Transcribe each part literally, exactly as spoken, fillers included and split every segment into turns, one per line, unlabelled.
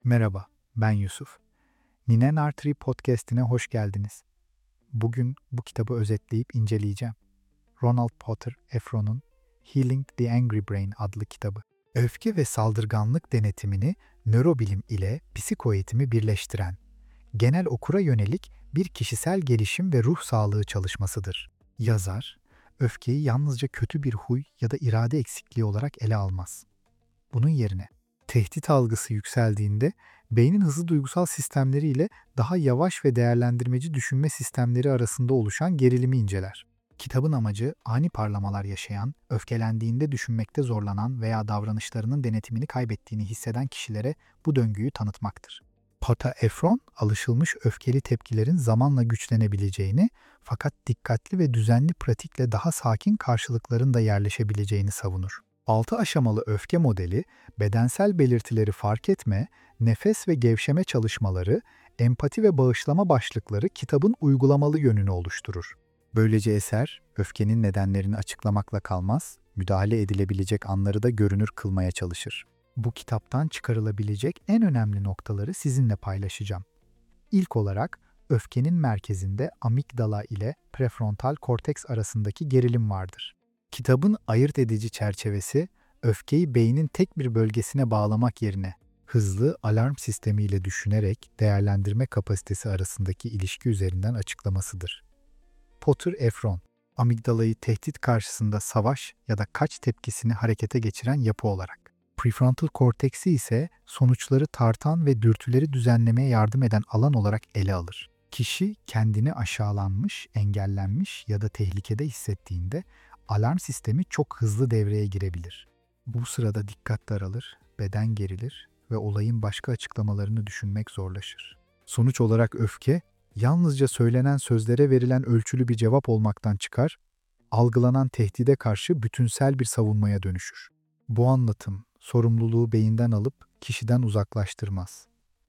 Merhaba, ben Yusuf. Ninen Artery Podcast'ine hoş geldiniz. Bugün bu kitabı özetleyip inceleyeceğim. Ronald Potter Efron'un Healing the Angry Brain adlı kitabı. Öfke ve saldırganlık denetimini nörobilim ile psikoeğitimi birleştiren, genel okura yönelik bir kişisel gelişim ve ruh sağlığı çalışmasıdır. Yazar, öfkeyi yalnızca kötü bir huy ya da irade eksikliği olarak ele almaz. Bunun yerine tehdit algısı yükseldiğinde beynin hızlı duygusal sistemleriyle daha yavaş ve değerlendirmeci düşünme sistemleri arasında oluşan gerilimi inceler. Kitabın amacı ani parlamalar yaşayan, öfkelendiğinde düşünmekte zorlanan veya davranışlarının denetimini kaybettiğini hisseden kişilere bu döngüyü tanıtmaktır. Pata Efron, alışılmış öfkeli tepkilerin zamanla güçlenebileceğini fakat dikkatli ve düzenli pratikle daha sakin karşılıkların da yerleşebileceğini savunur. Altı aşamalı öfke modeli, bedensel belirtileri fark etme, nefes ve gevşeme çalışmaları, empati ve bağışlama başlıkları kitabın uygulamalı yönünü oluşturur. Böylece eser, öfkenin nedenlerini açıklamakla kalmaz, müdahale edilebilecek anları da görünür kılmaya çalışır. Bu kitaptan çıkarılabilecek en önemli noktaları sizinle paylaşacağım. İlk olarak, öfkenin merkezinde amigdala ile prefrontal korteks arasındaki gerilim vardır. Kitabın ayırt edici çerçevesi, öfkeyi beynin tek bir bölgesine bağlamak yerine hızlı alarm sistemiyle düşünerek değerlendirme kapasitesi arasındaki ilişki üzerinden açıklamasıdır. Potter Efron, amigdalayı tehdit karşısında savaş ya da kaç tepkisini harekete geçiren yapı olarak, prefrontal korteksi ise sonuçları tartan ve dürtüleri düzenlemeye yardım eden alan olarak ele alır. Kişi kendini aşağılanmış, engellenmiş ya da tehlikede hissettiğinde alarm sistemi çok hızlı devreye girebilir. Bu sırada dikkat daralır, beden gerilir ve olayın başka açıklamalarını düşünmek zorlaşır. Sonuç olarak öfke, yalnızca söylenen sözlere verilen ölçülü bir cevap olmaktan çıkar, algılanan tehdide karşı bütünsel bir savunmaya dönüşür. Bu anlatım, sorumluluğu beyinden alıp kişiden uzaklaştırmaz.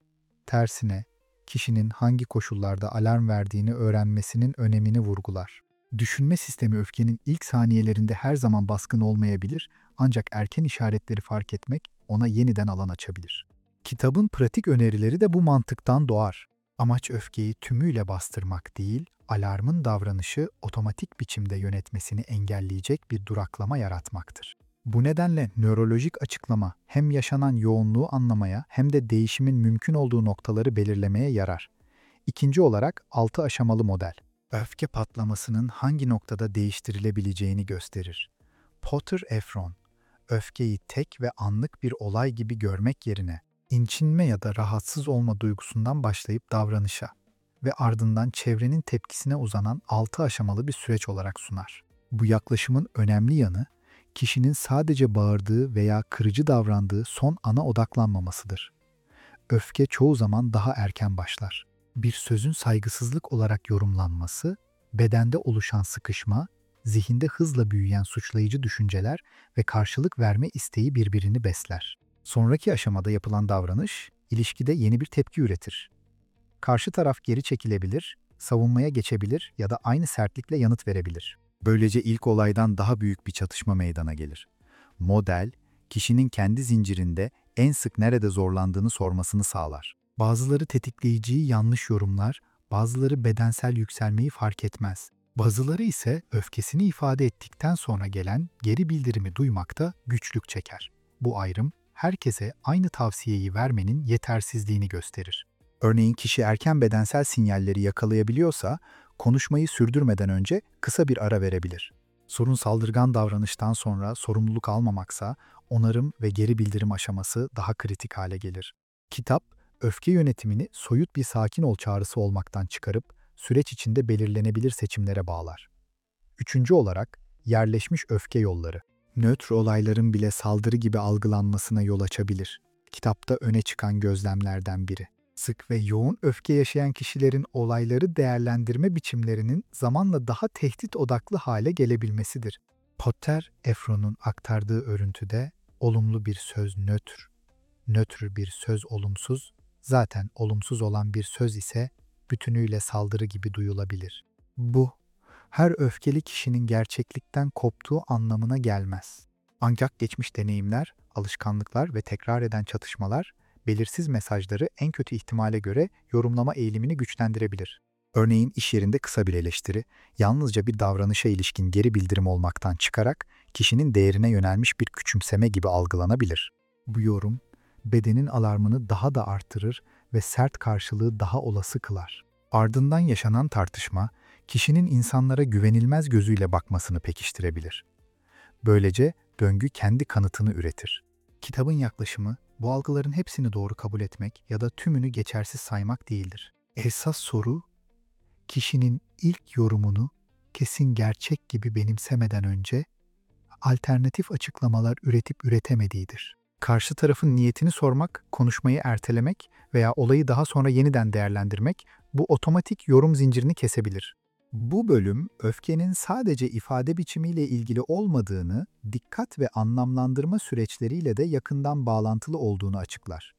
Tersine, kişinin hangi koşullarda alarm verdiğini öğrenmesinin önemini vurgular. Düşünme sistemi öfkenin ilk saniyelerinde her zaman baskın olmayabilir, ancak erken işaretleri fark etmek ona yeniden alan açabilir. Kitabın pratik önerileri de bu mantıktan doğar. Amaç öfkeyi tümüyle bastırmak değil, alarmın davranışı otomatik biçimde yönetmesini engelleyecek bir duraklama yaratmaktır. Bu nedenle nörolojik açıklama hem yaşanan yoğunluğu anlamaya hem de değişimin mümkün olduğu noktaları belirlemeye yarar. İkinci olarak altı aşamalı model, öfke patlamasının hangi noktada değiştirilebileceğini gösterir. Potter Efron, öfkeyi tek ve anlık bir olay gibi görmek yerine, incinme ya da rahatsız olma duygusundan başlayıp davranışa ve ardından çevrenin tepkisine uzanan altı aşamalı bir süreç olarak sunar. Bu yaklaşımın önemli yanı, kişinin sadece bağırdığı veya kırıcı davrandığı son ana odaklanmamasıdır. Öfke çoğu zaman daha erken başlar. Bir sözün saygısızlık olarak yorumlanması, bedende oluşan sıkışma, zihinde hızla büyüyen suçlayıcı düşünceler ve karşılık verme isteği birbirini besler. Sonraki aşamada yapılan davranış, ilişkide yeni bir tepki üretir. Karşı taraf geri çekilebilir, savunmaya geçebilir ya da aynı sertlikle yanıt verebilir. Böylece ilk olaydan daha büyük bir çatışma meydana gelir. Model, kişinin kendi zincirinde en sık nerede zorlandığını sormasını sağlar. Bazıları tetikleyiciyi yanlış yorumlar, bazıları bedensel yükselmeyi fark etmez. Bazıları ise öfkesini ifade ettikten sonra gelen geri bildirimi duymakta güçlük çeker. Bu ayrım, herkese aynı tavsiyeyi vermenin yetersizliğini gösterir. Örneğin kişi erken bedensel sinyalleri yakalayabiliyorsa, konuşmayı sürdürmeden önce kısa bir ara verebilir. Sorun saldırgan davranıştan sonra sorumluluk almamaksa, onarım ve geri bildirim aşaması daha kritik hale gelir. Kitap, öfke yönetimini soyut bir sakin ol çağrısı olmaktan çıkarıp, süreç içinde belirlenebilir seçimlere bağlar. Üçüncü olarak, yerleşmiş öfke yolları. Nötr olayların bile saldırı gibi algılanmasına yol açabilir. Kitapta öne çıkan gözlemlerden biri. Sık ve yoğun öfke yaşayan kişilerin olayları değerlendirme biçimlerinin zamanla daha tehdit odaklı hale gelebilmesidir. Potter Efron'un aktardığı örüntüde olumlu bir söz nötr, nötr bir söz olumsuz, zaten olumsuz olan bir söz ise bütünüyle saldırı gibi duyulabilir. Bu, her öfkeli kişinin gerçeklikten koptuğu anlamına gelmez. Ancak geçmiş deneyimler, alışkanlıklar ve tekrar eden çatışmalar belirsiz mesajları en kötü ihtimale göre yorumlama eğilimini güçlendirebilir. Örneğin iş yerinde kısa bir eleştiri, yalnızca bir davranışa ilişkin geri bildirim olmaktan çıkarak kişinin değerine yönelmiş bir küçümseme gibi algılanabilir. Bu yorum, bedenin alarmını daha da artırır ve sert karşılığı daha olası kılar. Ardından yaşanan tartışma, kişinin insanlara güvenilmez gözüyle bakmasını pekiştirebilir. Böylece döngü kendi kanıtını üretir. Kitabın yaklaşımı, bu algıların hepsini doğru kabul etmek ya da tümünü geçersiz saymak değildir. Esas soru, kişinin ilk yorumunu kesin gerçek gibi benimsemeden önce alternatif açıklamalar üretip üretemediğidir. Karşı tarafın niyetini sormak, konuşmayı ertelemek veya olayı daha sonra yeniden değerlendirmek bu otomatik yorum zincirini kesebilir. Bu bölüm, öfkenin sadece ifade biçimiyle ilgili olmadığını, dikkat ve anlamlandırma süreçleriyle de yakından bağlantılı olduğunu açıklar.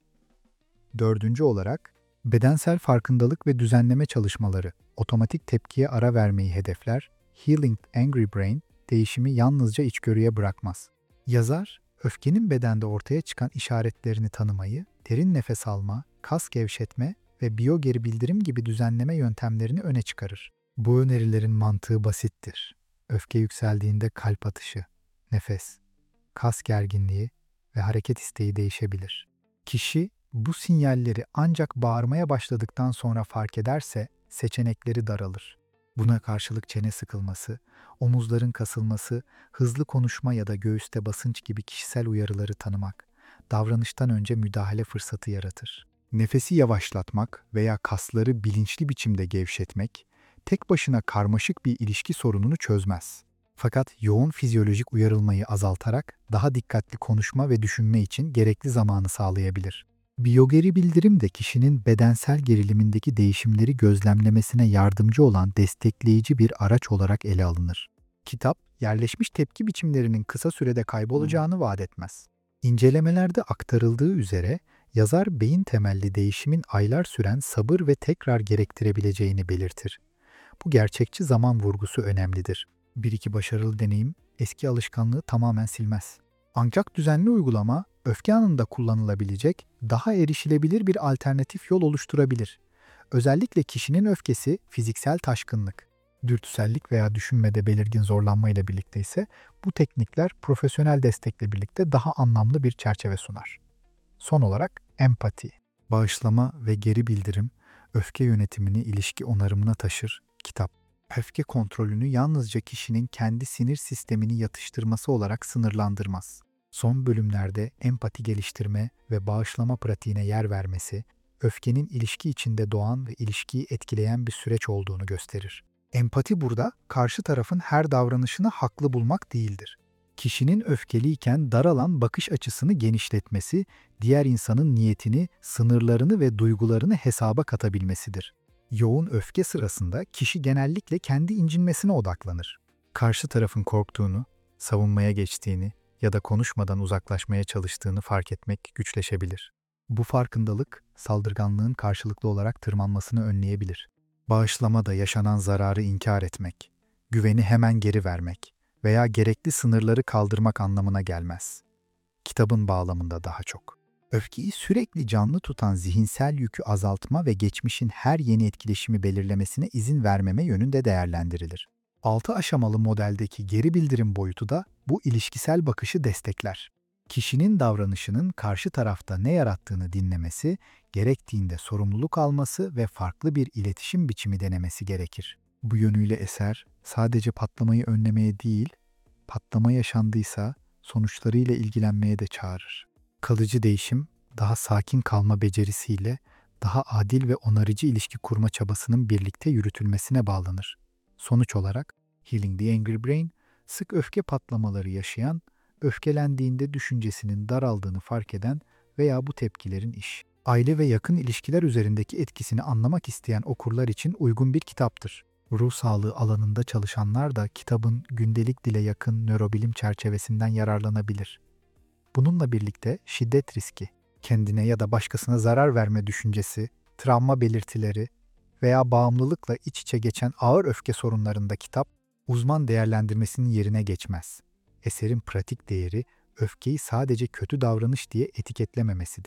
Dördüncü olarak, bedensel farkındalık ve düzenleme çalışmaları, otomatik tepkiye ara vermeyi hedefler, Healing the Angry Brain, değişimi yalnızca içgörüye bırakmaz. Yazar, öfkenin bedende ortaya çıkan işaretlerini tanımayı, derin nefes alma, kas gevşetme ve biyo geri bildirim gibi düzenleme yöntemlerini öne çıkarır. Bu önerilerin mantığı basittir. Öfke yükseldiğinde kalp atışı, nefes, kas gerginliği ve hareket isteği değişebilir. Kişi bu sinyalleri ancak bağırmaya başladıktan sonra fark ederse seçenekleri daralır. Buna karşılık çene sıkılması, omuzların kasılması, hızlı konuşma ya da göğüste basınç gibi kişisel uyarıları tanımak, davranıştan önce müdahale fırsatı yaratır. Nefesi yavaşlatmak veya kasları bilinçli biçimde gevşetmek, tek başına karmaşık bir ilişki sorununu çözmez. Fakat yoğun fizyolojik uyarılmayı azaltarak daha dikkatli konuşma ve düşünme için gerekli zamanı sağlayabilir. Biyogeri bildirim de kişinin bedensel gerilimindeki değişimleri gözlemlemesine yardımcı olan destekleyici bir araç olarak ele alınır. Kitap, yerleşmiş tepki biçimlerinin kısa sürede kaybolacağını vaat etmez. İncelemelerde aktarıldığı üzere, yazar beyin temelli değişimin aylar süren sabır ve tekrar gerektirebileceğini belirtir. Bu gerçekçi zaman vurgusu önemlidir. Bir iki başarılı deneyim, eski alışkanlığı tamamen silmez. Ancak düzenli uygulama, öfke anında kullanılabilecek, daha erişilebilir bir alternatif yol oluşturabilir. Özellikle kişinin öfkesi fiziksel taşkınlık, dürtüsellik veya düşünmede belirgin zorlanmayla birlikte ise bu teknikler profesyonel destekle birlikte daha anlamlı bir çerçeve sunar. Son olarak empati, bağışlama ve geri bildirim, öfke yönetimini ilişki onarımına taşır. Kitap, öfke kontrolünü yalnızca kişinin kendi sinir sistemini yatıştırması olarak sınırlandırmaz. Son bölümlerde empati geliştirme ve bağışlama pratiğine yer vermesi, öfkenin ilişki içinde doğan ve ilişkiyi etkileyen bir süreç olduğunu gösterir. Empati burada, karşı tarafın her davranışını haklı bulmak değildir. Kişinin öfkeliyken daralan bakış açısını genişletmesi, diğer insanın niyetini, sınırlarını ve duygularını hesaba katabilmesidir. Yoğun öfke sırasında kişi genellikle kendi incinmesine odaklanır. Karşı tarafın korktuğunu, savunmaya geçtiğini ya da konuşmadan uzaklaşmaya çalıştığını fark etmek güçleşebilir. Bu farkındalık, saldırganlığın karşılıklı olarak tırmanmasını önleyebilir. Bağışlama da yaşanan zararı inkar etmek, güveni hemen geri vermek veya gerekli sınırları kaldırmak anlamına gelmez. Kitabın bağlamında daha çok. Öfkeyi sürekli canlı tutan zihinsel yükü azaltma ve geçmişin her yeni etkileşimi belirlemesine izin vermeme yönünde değerlendirilir. Altı aşamalı modeldeki geri bildirim boyutu da bu ilişkisel bakışı destekler. Kişinin davranışının karşı tarafta ne yarattığını dinlemesi, gerektiğinde sorumluluk alması ve farklı bir iletişim biçimi denemesi gerekir. Bu yönüyle eser sadece patlamayı önlemeye değil, patlama yaşandıysa sonuçlarıyla ilgilenmeye de çağırır. Kalıcı değişim, daha sakin kalma becerisiyle daha adil ve onarıcı ilişki kurma çabasının birlikte yürütülmesine bağlanır. Sonuç olarak Healing the Angry Brain, sık öfke patlamaları yaşayan, öfkelendiğinde düşüncesinin daraldığını fark eden veya bu tepkilerin iş, aile ve yakın ilişkiler üzerindeki etkisini anlamak isteyen okurlar için uygun bir kitaptır. Ruh sağlığı alanında çalışanlar da kitabın gündelik dile yakın nörobilim çerçevesinden yararlanabilir. Bununla birlikte şiddet riski, kendine ya da başkasına zarar verme düşüncesi, travma belirtileri veya bağımlılıkla iç içe geçen ağır öfke sorunlarında kitap, uzman değerlendirmesinin yerine geçmez. Eserin pratik değeri, öfkeyi sadece kötü davranış diye etiketlememesidir.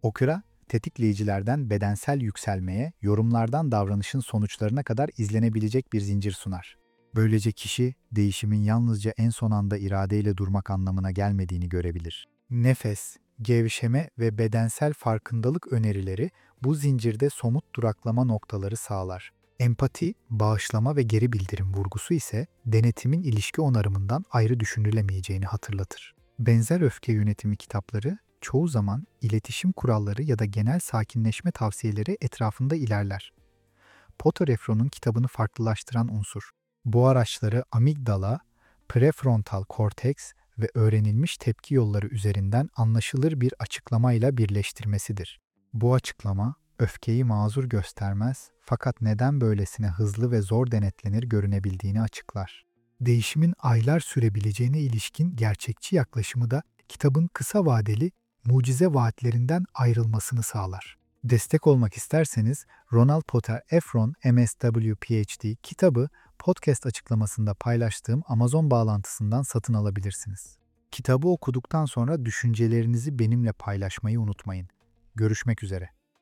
Okura, tetikleyicilerden bedensel yükselmeye, yorumlardan davranışın sonuçlarına kadar izlenebilecek bir zincir sunar. Böylece kişi, değişimin yalnızca en son anda iradeyle durmak anlamına gelmediğini görebilir. Nefes, gevşeme ve bedensel farkındalık önerileri bu zincirde somut duraklama noktaları sağlar. Empati, bağışlama ve geri bildirim vurgusu ise denetimin ilişki onarımından ayrı düşünülemeyeceğini hatırlatır. Benzer öfke yönetimi kitapları çoğu zaman iletişim kuralları ya da genel sakinleşme tavsiyeleri etrafında ilerler. Potter Efron'un kitabını farklılaştıran unsur, bu araçları amigdala, prefrontal korteks ve öğrenilmiş tepki yolları üzerinden anlaşılır bir açıklamayla birleştirmesidir. Bu açıklama, öfkeyi mazur göstermez fakat neden böylesine hızlı ve zor denetlenir görünebildiğini açıklar. Değişimin aylar sürebileceğine ilişkin gerçekçi yaklaşımı da kitabın kısa vadeli, mucize vaatlerinden ayrılmasını sağlar. Destek olmak isterseniz Ronald Potter Efron M S W P H D kitabı podcast açıklamasında paylaştığım Amazon bağlantısından satın alabilirsiniz. Kitabı okuduktan sonra düşüncelerinizi benimle paylaşmayı unutmayın. Görüşmek üzere.